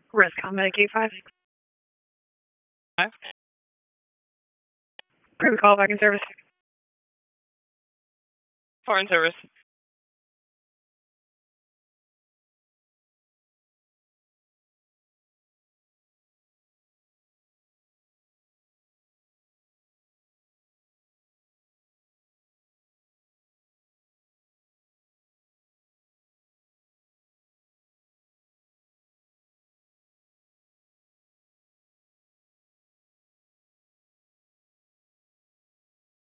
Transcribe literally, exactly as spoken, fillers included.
Risk on Medicaid five six five. Call back in service. Foreign service.